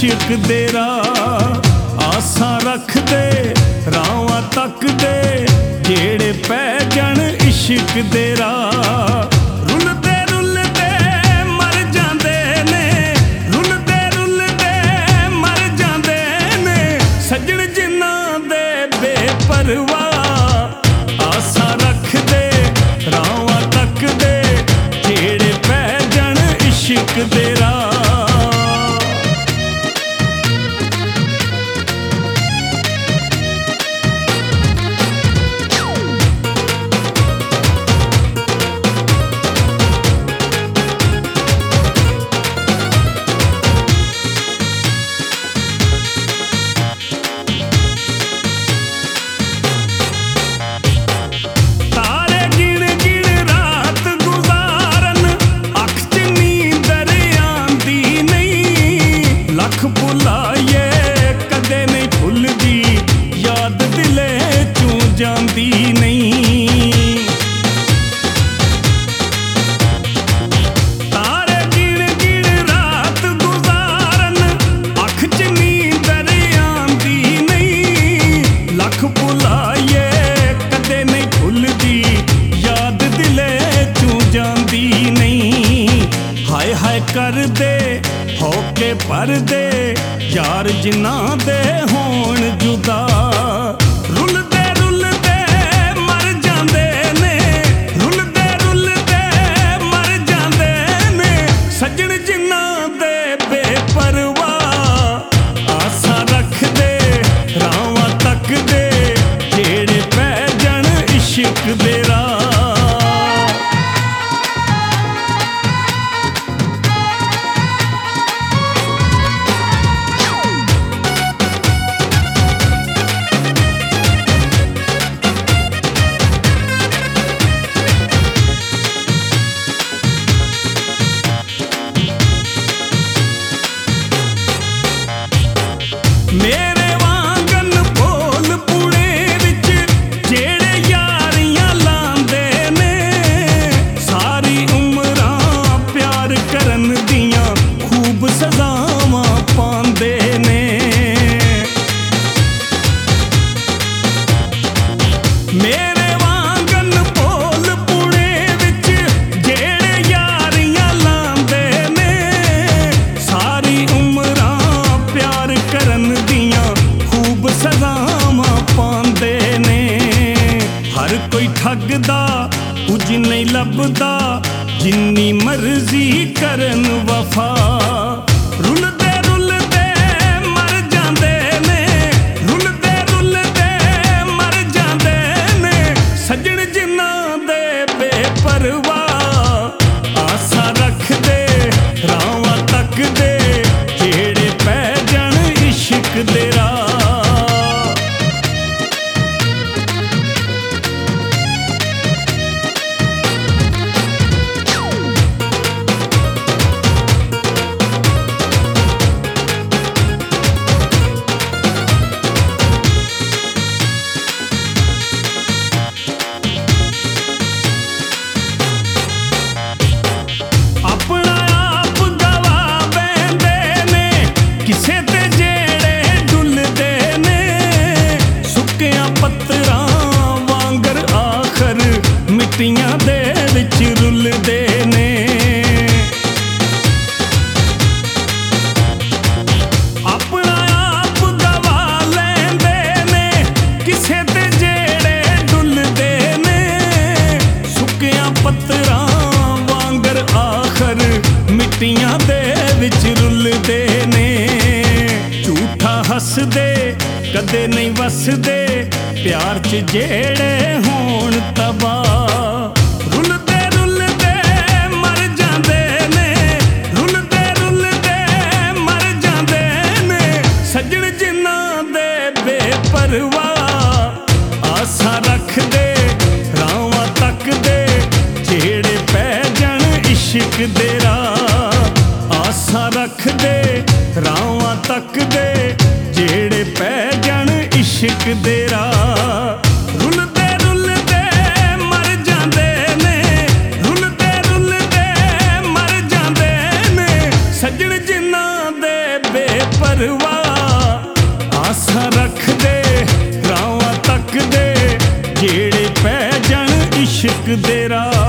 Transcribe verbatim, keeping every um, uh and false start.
इश्क दे राह आसां रखदे रावां तकदे जेड़े पै जाण इश्क दे राह रुलदे रुलदे मर जांदे ने रुलदे रुलदे मर जांदे ने सजण जिन्हां दे बेपरवाह आसां रखदे रावां तकदे जेड़े पै जाण इश्क दे राह जांदी नहीं तारे गिण गिण रात गुजारन अख च नींदर आंदी नहीं लख भुलाइए कदे नहीं भुलदी याद दिले चूं जांदी नहीं हाय हाय कर दे होके पर दे यार जिन्हां दे होण जुदा इश्क दे राह मेरे वांगन बोल पुणे विच जेड़े यारियां लांदे ने सारी उमरां प्यार करन दियां खूब सजावां पांदे ने मेरे वांगन बोल पुणे विच जेड़े यारियां लांदे ने सारी उमरां प्यार करन दियां खूब सजावां पांदे ने हर कोई ठगदा कुछ नहीं लभदा जिन्नी मर्जी करन वफा रुलदे रुलदे मर जांदे ने रुलदे रुलदे मर जांदे ने सजण जिन्हां दे बेपरवाह आसां रखदे रावां तकदे जेड़े पै जाण इश्क दे राह अपना आप गवा बैंदे ने किसे ते जेड़े डुलदे ने सुक्कियां पत्तरां वांगर आखर मिट्टियां दे विच रुलदे ने अपना आप गवा लैंदे ने किसे ते जेड़े डुलदे ने सुक्कियां पत्तरां वांगर आखर मिट्टियां दे विच रुलदे ने झूठा हसदे कदे नहीं वसदे प्यार च जेड़े होण तबाह रुलदे रुलदे मर जांदे ने रुलदे रुलदे मर जांदे ने सजण जिन्हां दे बेपरवाह आसां रखदे रावां तकदे जेड़े पै जाण इश्क दे राह आसां रखदे रावां तकदे जेड़े पै जाण इश्क दे राह रुलदे रुलदे मर जांदे ने रुलदे रुलदे मर जांदे ने सजण जिन्हां दे बेपर ਦੇ ਰਾਹ।